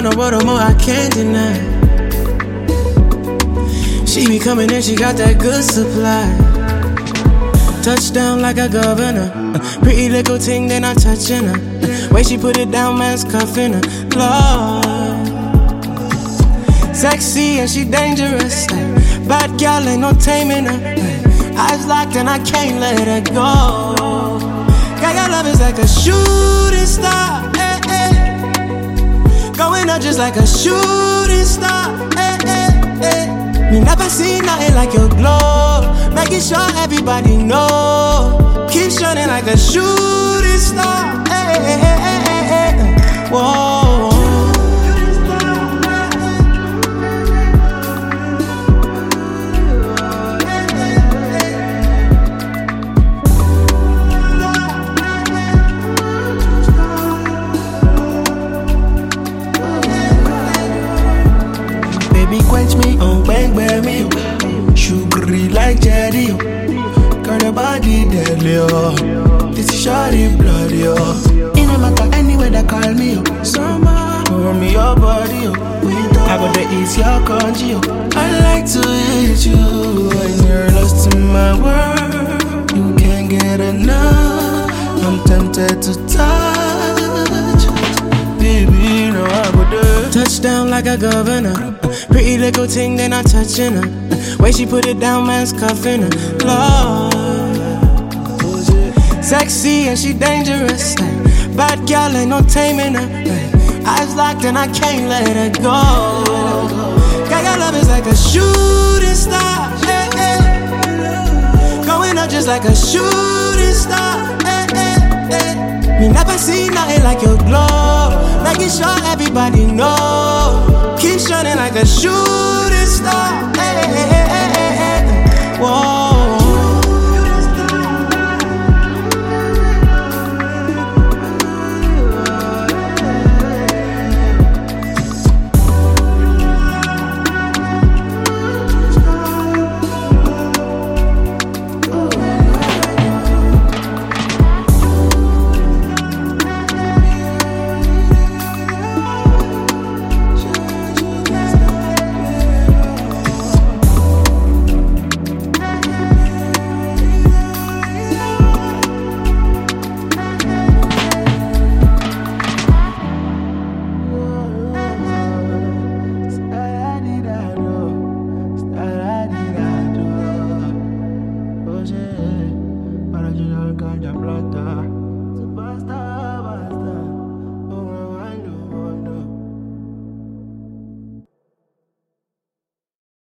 the world, the more I can't deny. She be coming in, she got that good supply. Touchdown like a governor. Pretty little thing, then I touching her. Way she put it down, man's cuffing her. Lord. Sexy and she dangerous. Bad gal, ain't no taming her. Eyes locked and I can't let her go. Girl, your love is like a shooting star. Going up just like a shooting star. Me never seen nothing like your glow. Making sure everybody know. Keep shining like a shooting star. Whoa. Baby, quench me, oh, bang, bang me. Sugary like Jerry. Girl, your body deadly, oh. This is shawty bloody, oh. It no matter anywhere that call me, oh. Summer, pour me your body, oh. I got the ease your country, oh. I like to hit you when you're lost in my world. You can't get enough. I'm tempted to touch. Baby, no, I go there. Touchdown like a governor. Pretty little thing, then I touching her. Way she put it down, man's cuffing her. Lord. Sexy and she dangerous. Bad gal, ain't no taming her. Eyes locked and I can't let her go. Girl, your love is like a shooting star. Going up just like a shooting star. Me never seen nothing like your glow. Making sure everybody know. Keep shining like a shooting star. Whoa. Original ganja planta.